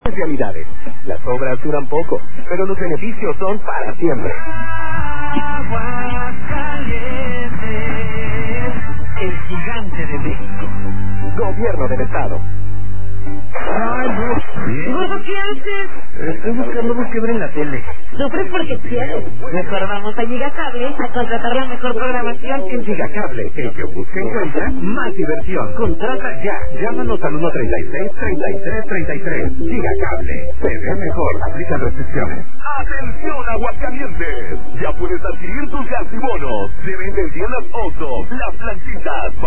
especialidades. Las obras duran poco, pero los beneficios son para siempre. El gigante de México. Gobierno del Estado. Ay, gordo, ¿qué haces? Estoy buscando algo que ver en la tele. Sufres porque quieres. Mejor vamos a Gigacable a contratar la mejor programación. En Gigacable, el que busca encuentra más diversión. Contrata ya. Llámanos al 136-3333. Gigacable. Se ve mejor. Aplica restricciones. ¡Atención, Aguascalientes! Ya puedes adquirir tus gas y bonos. Se venden en tiendas Oxxo, Las Blanquitas,